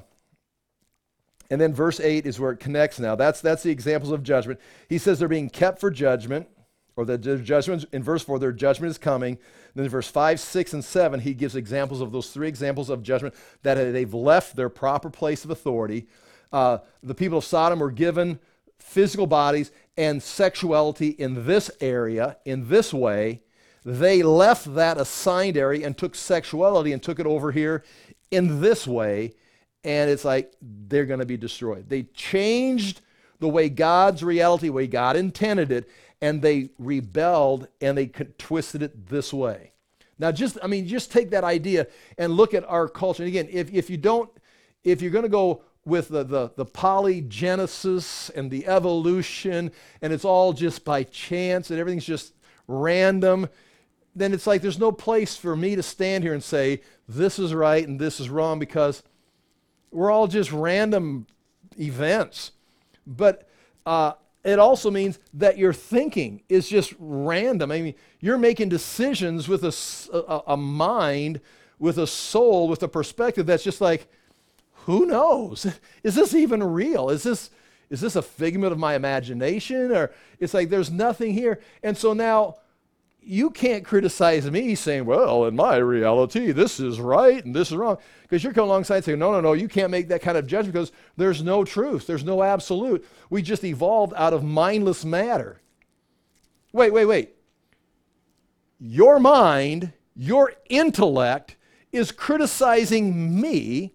and then verse eight is where it connects now. That's, that's the examples of judgment. He says they're being kept for judgment, or that their judgment, in verse four, their judgment is coming. Then in verse five, six, and seven, he gives examples of those three examples of judgment, that they've left their proper place of authority. Uh, the people of Sodom were given physical bodies and sexuality in this area, in this way. They left that assigned area and took sexuality and took it over here in this way, and it's like they're going to be destroyed. They changed the way God's reality, the way God intended it, and they rebelled and they twisted it this way. Now, just, I mean, just take that idea and look at our culture. And again, if, if you don't, if you're going to go with the, the, the polygenesis and the evolution, and it's all just by chance and everything's just random, then it's like there's no place for me to stand here and say this is right and this is wrong, because we're all just random events. But uh, it also means that your thinking is just random. I mean, you're making decisions with a, a, a mind, with a soul, with a perspective that's just like, who knows? Is this even real? Is this is this a figment of my imagination? Or it's like there's nothing here. And so now you can't criticize me saying, well, in my reality, this is right and this is wrong. Because you're coming alongside saying, no, no, no, you can't make that kind of judgment because there's no truth. There's no absolute. We just evolved out of mindless matter. Wait, wait, wait. Your mind, your intellect is criticizing me,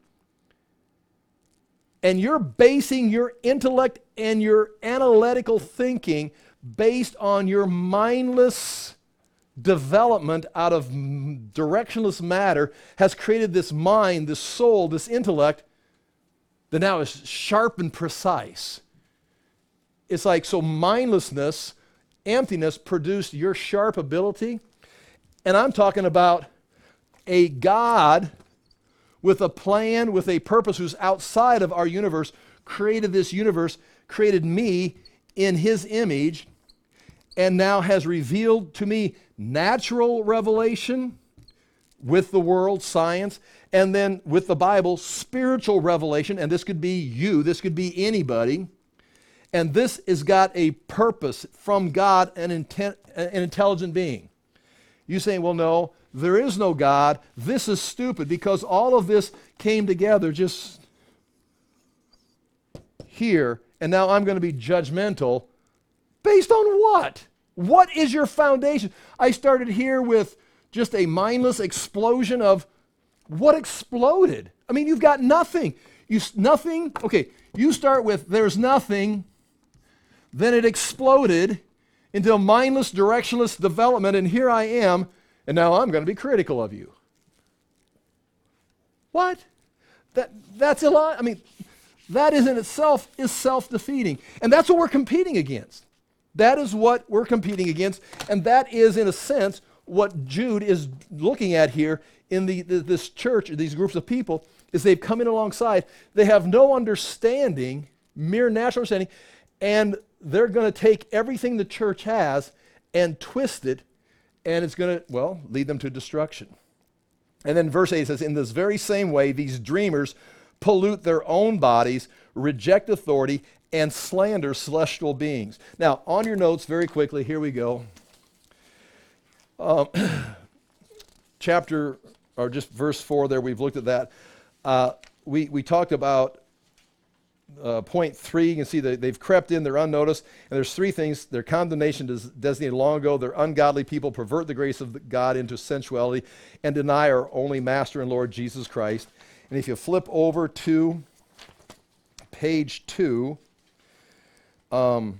and you're basing your intellect and your analytical thinking based on your mindless development out of directionless matter has created this mind, this soul, this intellect that now is sharp and precise. It's like, so mindlessness, emptiness produced your sharp ability. And I'm talking about a God with a plan, with a purpose, who's outside of our universe, created this universe, created me in his image, and now has revealed to me natural revelation with the world, science, and then with the Bible, spiritual revelation, and this could be you, this could be anybody, and this has got a purpose from God, an, intent, an intelligent being. You saying, well, no, there is no God. This is stupid because all of this came together just here, and now I'm going to be judgmental. Based on what? What is your foundation? I started here with just a mindless explosion of what exploded. I mean, you've got nothing. You nothing. Okay, you start with there's nothing, then it exploded into a mindless, directionless development, and here I am, and now I'm going to be critical of you. What? That that's a lot. I mean, that is in itself is self-defeating, and that's what we're competing against. That is what we're competing against, and that is, in a sense, what Jude is looking at here in the, the this church, these groups of people, is they've come in alongside. They have no understanding, mere natural understanding, and they're going to take everything the church has and twist it, and it's going to, well, lead them to destruction. And then verse eight says, in this very same way, these dreamers pollute their own bodies, reject authority, and slander celestial beings. Now, on your notes, very quickly, here we go. Um, chapter, or just verse four there, we've looked at that. Uh, we, we talked about uh, point three. You can see that they've crept in, they're unnoticed, and there's three things. Their condemnation is designated long ago. They're ungodly people, pervert the grace of God into sensuality, and deny our only Master and Lord Jesus Christ. And if you flip over to page two, um,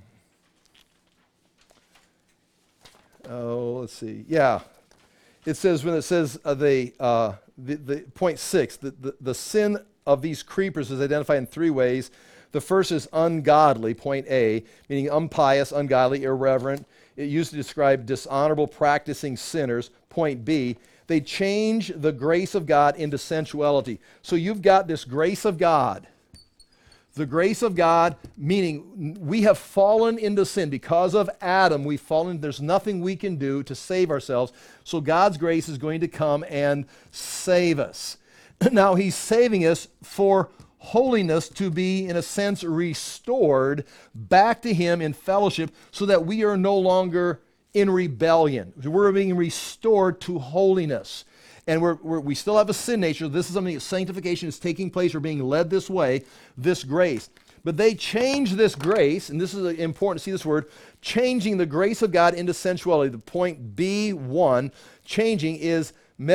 oh, let's see. Yeah, it says when it says uh, the, uh, the the point six, the, the the sin of these creepers is identified in three ways. The first is ungodly, point A, meaning impious, ungodly, irreverent. It used to describe dishonorable practicing sinners. Point B, they change the grace of God into sensuality. So you've got this grace of God. The grace of God, meaning we have fallen into sin. Because of Adam, we've fallen. There's nothing we can do to save ourselves. So God's grace is going to come and save us. Now, he's saving us for holiness to be, in a sense, restored back to him in fellowship so that we are no longer in rebellion. We're being restored to holiness. And we're, we're, we still have a sin nature. This is something that sanctification is taking place. We're being led this way, this grace. But they change this grace, and this is important to see this word, changing the grace of God into sensuality. The point B one, changing, is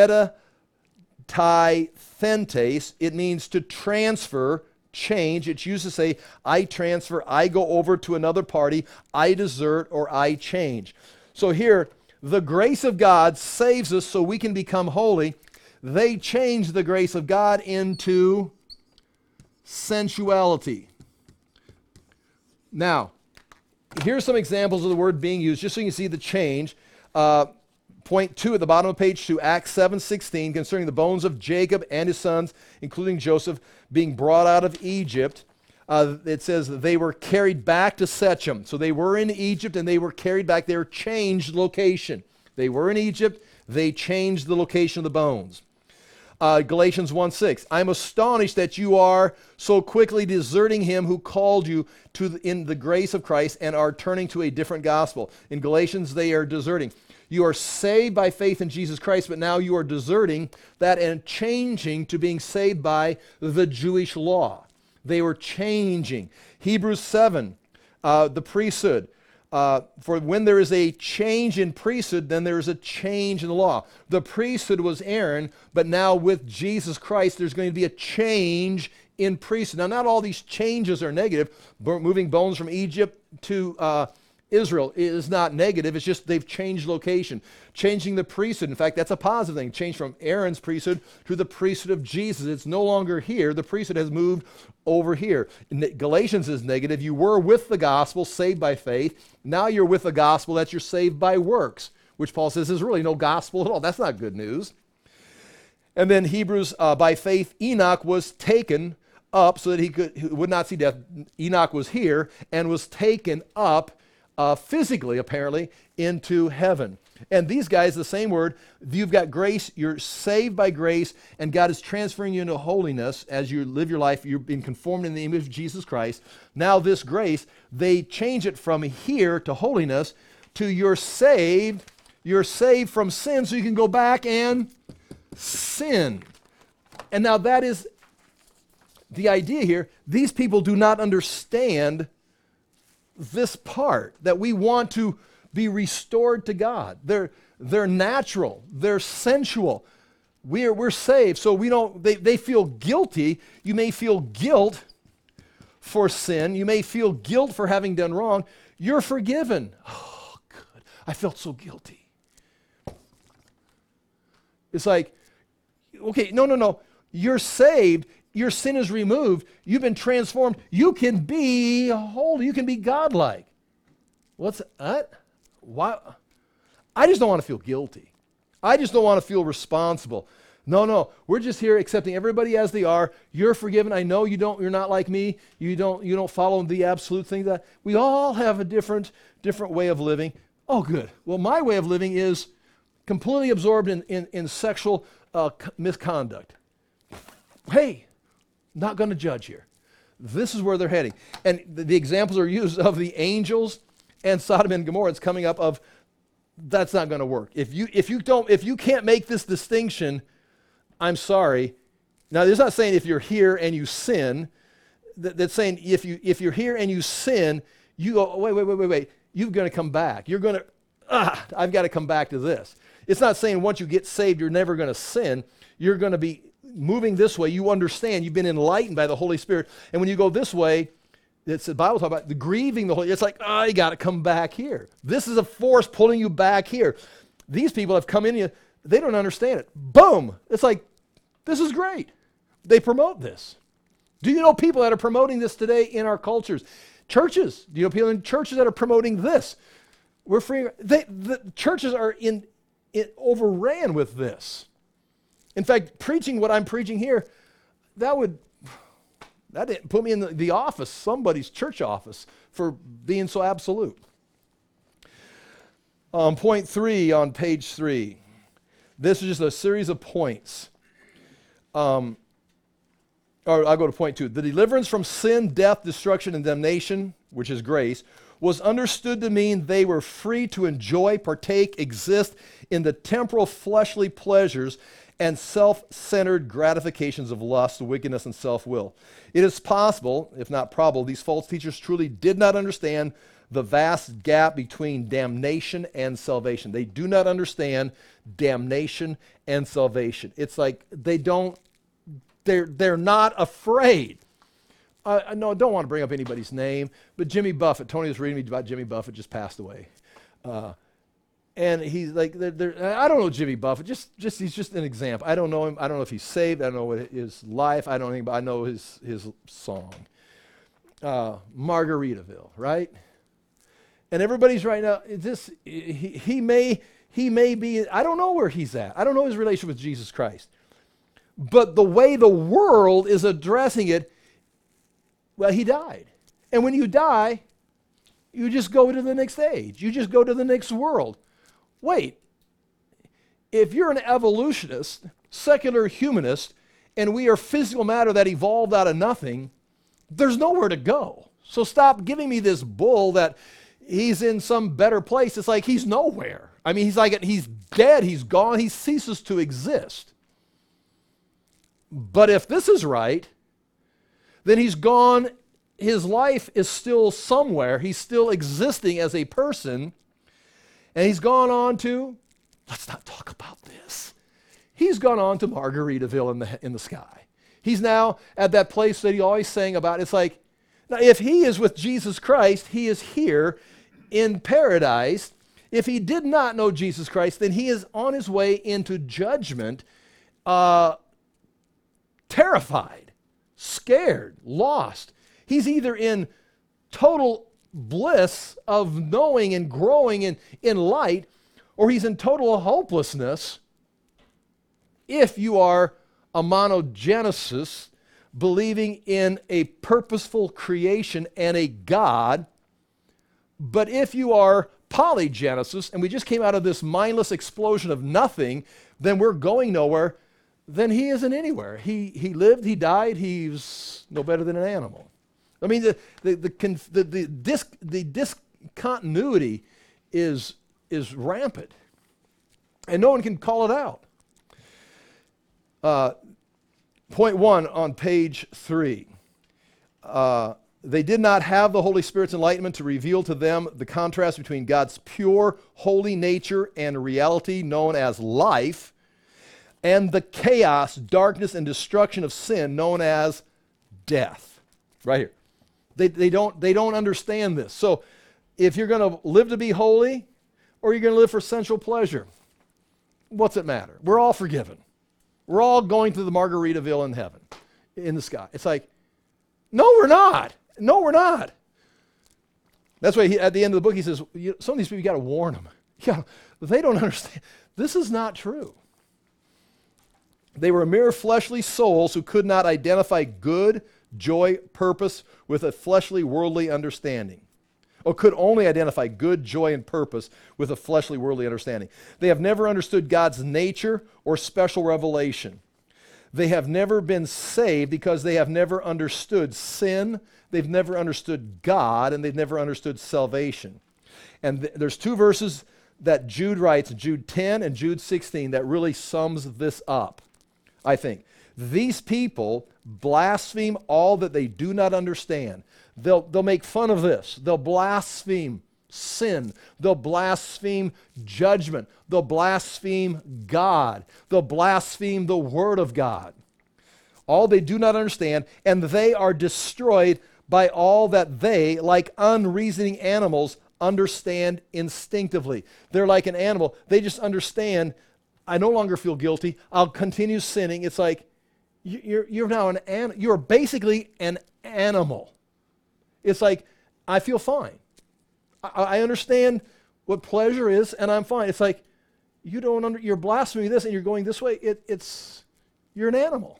metathentes. It means to transfer, change. It's used to say, I transfer, I go over to another party, I desert, or I change. So here, the grace of God saves us so we can become holy. They change the grace of God into sensuality. Now, here's some examples of the word being used, just so you can see the change. Uh, point two at the bottom of page two, Acts seven sixteen, concerning the bones of Jacob and his sons, including Joseph, being brought out of Egypt. Uh, it says they were carried back to Shechem. So they were in Egypt and they were carried back. They were changed location. They were in Egypt. They changed the location of the bones. Uh, Galatians one six, I'm astonished that you are so quickly deserting him who called you to the, in the grace of Christ and are turning to a different gospel. In Galatians, they are deserting. You are saved by faith in Jesus Christ, but now you are deserting that and changing to being saved by the Jewish law. They were changing. Hebrews seven, uh, the priesthood. Uh, for when there is a change in priesthood, then there is a change in the law. The priesthood was Aaron, but now with Jesus Christ, there's going to be a change in priesthood. Now, not all these changes are negative. Moving bones from Egypt to uh, Israel is not negative. It's just they've changed location. Changing the priesthood. In fact, that's a positive thing. Change from Aaron's priesthood to the priesthood of Jesus. It's no longer here. The priesthood has moved over here. Galatians is negative. You were with the gospel, saved by faith. Now you're with the gospel that you're saved by works, which Paul says is really no gospel at all. That's not good news. And then Hebrews, uh, by faith, Enoch was taken up so that he could he would not see death. Enoch was here and was taken up uh, physically, apparently, into heaven. And these guys, the same word, you've got grace, you're saved by grace, and God is transferring you into holiness as you live your life. You're being conformed in the image of Jesus Christ. Now this grace, they change it from here to holiness to you're saved, you're saved from sin so you can go back and sin. And now that is the idea here. These people do not understand this part, that we want to be restored to God. They're, they're natural. They're sensual. We're, we're saved, so we don't, they, they feel guilty. You may feel guilt for sin. You may feel guilt for having done wrong. You're forgiven. Oh, good. I felt so guilty. It's like, okay, no, no, no. You're saved. Your sin is removed. You've been transformed. You can be holy. You can be godlike. What's that? Why? I just don't want to feel guilty. I just don't want to feel responsible. No, no. We're just here accepting everybody as they are. You're forgiven. I know you don't. You're not like me. You don't. You don't follow the absolute thing. That we all have a different, different way of living. Oh, good. Well, my way of living is completely absorbed in in, in sexual uh, misconduct. Hey, not going to judge here. This is where they're heading, and the, the examples are used of the angels and Sodom and Gomorrah. It's coming up of that's not going to work. If you if you don't if you can't make this distinction, I'm sorry. Now, it's not saying if you're here and you sin. That, that's saying if you if you're here and you sin, you go wait wait wait wait wait. You're going to come back. You're going to ah. I've got to come back to this. It's not saying once you get saved, you're never going to sin. You're going to be moving this way. You understand. You've been enlightened by the Holy Spirit, and when you go this way. It's the Bible talk about the grieving the Holy. It's like, oh, you got to come back here. This is a force pulling you back here. These people have come in here. They don't understand it. Boom. It's like, this is great. They promote this. Do you know people that are promoting this today in our cultures? Churches. Do you know people in churches that are promoting this? We're free. They, the churches are in, in overran with this. In fact, preaching what I'm preaching here, that would... That didn't put me in the, the office, somebody's church office, for being so absolute. Um, point three on page three. This is just a series of points. Um, or I'll go to point two. The deliverance from sin, death, destruction, and damnation, which is grace, was understood to mean they were free to enjoy, partake, exist in the temporal fleshly pleasures and self-centered gratifications of lust, wickedness, and self-will. It is possible, if not probable, these false teachers truly did not understand the vast gap between damnation and salvation. They do not understand damnation and salvation. It's like they don't, they're, they're not afraid. I no, I don't want to bring up anybody's name, but Jimmy Buffett, Tony was reading me about Jimmy Buffett, just passed away. Uh, And he's like, they're, they're, I don't know Jimmy Buffett. Just, just he's just an example. I don't know him. I don't know if he's saved. I don't know what his life. I don't know. But I know his his song, uh, Margaritaville, right? And everybody's right now. This he, he may he may be. I don't know where he's at. I don't know his relationship with Jesus Christ. But the way the world is addressing it, well, he died. And when you die, you just go to the next age. You just go to the next world. Wait, if you're an evolutionist, secular humanist, and we are physical matter that evolved out of nothing, there's nowhere to go. So stop giving me this bull that he's in some better place. It's like he's nowhere. I mean, he's like, he's dead, he's gone, he ceases to exist. But if this is right, then he's gone, his life is still somewhere, he's still existing as a person. And he's gone on to, let's not talk about this. He's gone on to Margaritaville in the, in the sky. He's now at that place that he always sang about. It's like, now if he is with Jesus Christ, he is here in paradise. If he did not know Jesus Christ, then he is on his way into judgment, uh, terrified, scared, lost. He's either in total bliss of knowing and growing in, in light, or he's in total hopelessness if you are a monogenesis, believing in a purposeful creation and a God. But if you are polygenesis, and we just came out of this mindless explosion of nothing, then we're going nowhere, then he isn't anywhere. He, he lived, he died, he's no better than an animal. I mean, the, the, the, conf, the, the, dis, the discontinuity is, is rampant, and no one can call it out. Uh, point one on page three. Uh, They did not have the Holy Spirit's enlightenment to reveal to them the contrast between God's pure, holy nature and reality known as life, and the chaos, darkness, and destruction of sin known as death. Right here. They, they, don't, they don't understand this. So if you're going to live to be holy, or you're going to live for sensual pleasure, what's it matter? We're all forgiven. We're all going to the Margaritaville in heaven, in the sky. It's like, no, we're not. No, we're not. That's why he, at the end of the book he says, you, some of these people, you got to warn them. Yeah, they don't understand. This is not true. They were mere fleshly souls who could not identify good, joy, purpose with a fleshly, worldly understanding. Or could only identify good, joy, and purpose with a fleshly, worldly understanding. They have never understood God's nature or special revelation. They have never been saved because they have never understood sin, they've never understood God, and they've never understood salvation. And th- there's two verses that Jude writes, Jude ten and Jude sixteen, that really sums this up, I think. These people blaspheme all that they do not understand. They'll, they'll make fun of this. They'll blaspheme sin. They'll blaspheme judgment. They'll blaspheme God. They'll blaspheme the Word of God. All they do not understand, and they are destroyed by all that they, like unreasoning animals, understand instinctively. They're like an animal. They just understand, I no longer feel guilty. I'll continue sinning. It's like, you're, you're now an animal. You're basically an animal. It's like, I feel fine. I, I understand what pleasure is, and I'm fine. It's like, you don't under, you're blaspheming this, and you're going this way. It, it's, you're an animal.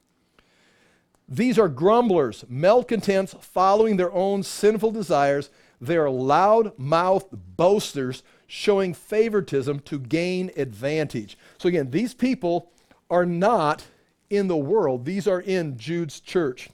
These are grumblers, malcontents, following their own sinful desires. They are loud-mouthed boasters, showing favoritism to gain advantage. So again, these people are not in the world. These are in Jude's church.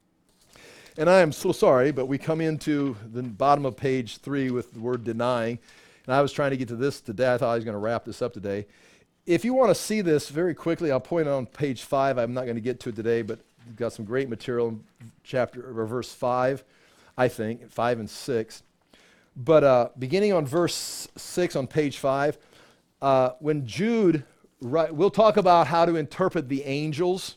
And I am so sorry, but we come into the bottom of page three with the word denying. And I was trying to get to this today. I thought I was going to wrap this up today. If you want to see this very quickly, I'll point it on page five. I'm not going to get to it today, but we've got some great material in chapter or verse five, I think, five and six. But uh, beginning on verse six on page five, uh, when Jude, right, we'll talk about how to interpret the angels.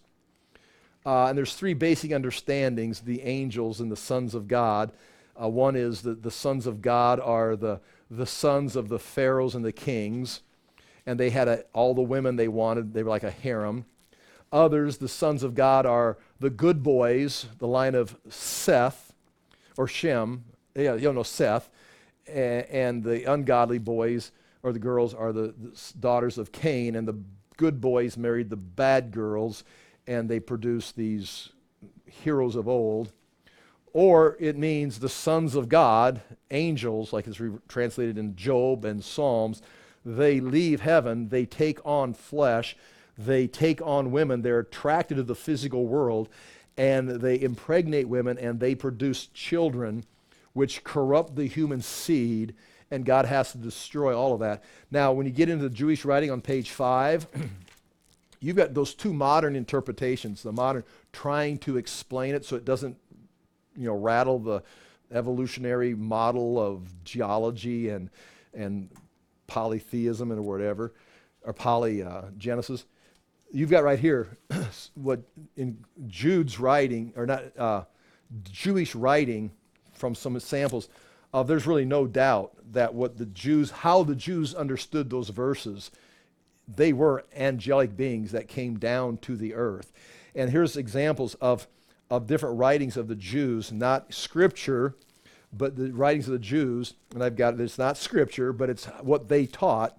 Uh, and there's three basic understandings, the angels and the sons of God. Uh, one is that the sons of God are the, the sons of the pharaohs and the kings, and they had a, all the women they wanted. They were like a harem. Others, the sons of God, are the good boys, the line of Seth, or Shem, yeah, you don't know Seth, and, and the ungodly boys, or the girls, are the, the daughters of Cain, and the good boys married the bad girls, and they produce these heroes of old. Or it means the sons of God, angels, like it's re- translated in Job and Psalms. They leave heaven, they take on flesh, they take on women, they're attracted to the physical world, and they impregnate women, and they produce children which corrupt the human seed, and God has to destroy all of that. Now, when you get into the Jewish writing on page five, you've got those two modern interpretations, the modern trying to explain it so it doesn't, you know, rattle the evolutionary model of geology and and polytheism and whatever, or polygenesis. You've got right here what in Jude's writing, or not, uh, Jewish writing from some samples, uh, there's really no doubt that what the Jews, how the Jews understood those verses, they were angelic beings that came down to the earth. And here's examples of, of different writings of the Jews, not scripture, but the writings of the Jews. And I've got, it's not scripture, but it's what they taught.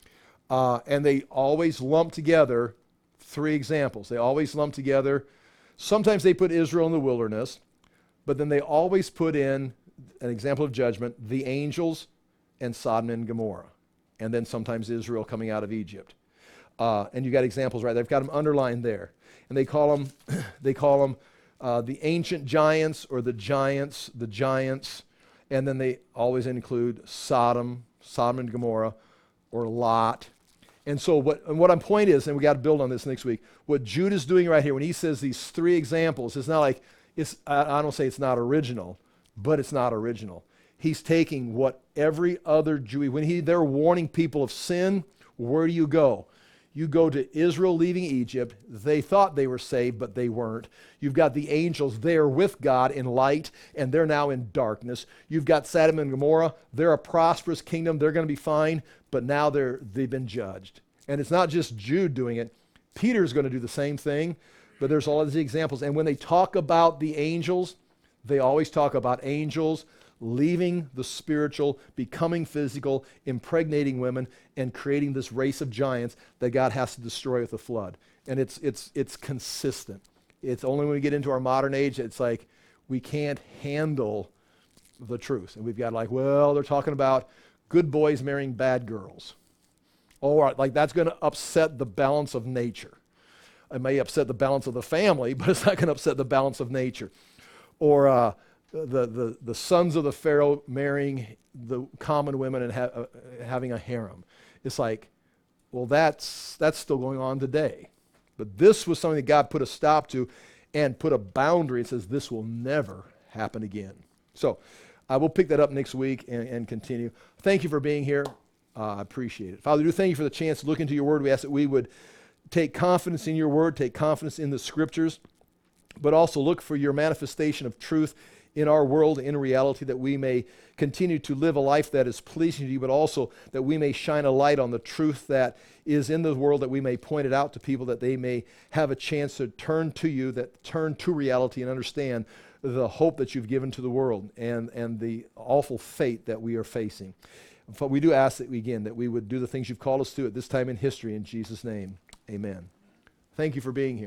Uh, and they always lump together three examples. They always lump together Sometimes they put Israel in the wilderness, but then they always put in an example of judgment, the angels and Sodom and Gomorrah, and then sometimes Israel coming out of Egypt. Uh, and you got examples right there. They've got them underlined there. And they call them, they call them uh, the ancient giants or the giants, the giants. And then they always include Sodom, Sodom and Gomorrah, or Lot. And so what, and what I'm point is, and we got to build on this next week, what Jude is doing right here when he says these three examples, it's not like, it's, I, I don't say it's not original, but it's not original. He's taking what every other Jew, when he, they're warning people of sin, where do you go? You go to Israel leaving Egypt. They thought they were saved, but they weren't. You've got the angels there with God in light, and they're now in darkness. You've got Sodom and Gomorrah. They're a prosperous kingdom. They're going to be fine, but now they're, they've been judged. And it's not just Jude doing it. Peter's going to do the same thing, but there's all of these examples. And when they talk about the angels, they always talk about angels leaving the spiritual, becoming physical, impregnating women, and creating this race of giants that God has to destroy with the flood. And it's it's it's consistent. It's only when we get into our modern age, it's like we can't handle the truth. And we've got like, well, they're talking about good boys marrying bad girls. All right, like that's going to upset the balance of nature. It may upset the balance of the family, but it's not going to upset the balance of nature. Or uh, the, the, the sons of the Pharaoh marrying the common women and ha- uh, having a harem. It's like, well, that's, that's still going on today. But this was something that God put a stop to and put a boundary. It says this will never happen again. So I will pick that up next week and, and continue. Thank you for being here. Uh, I appreciate it. Father, we do thank you for the chance to look into your word. We ask that we would take confidence in your word, take confidence in the scriptures, but also look for your manifestation of truth in our world, in reality, that we may continue to live a life that is pleasing to you, but also that we may shine a light on the truth that is in the world, that we may point it out to people, that they may have a chance to turn to you, that turn to reality and understand the hope that you've given to the world and, and the awful fate that we are facing. But we do ask that we, again, that we would do the things you've called us to at this time in history. In Jesus' name, amen. Thank you for being here.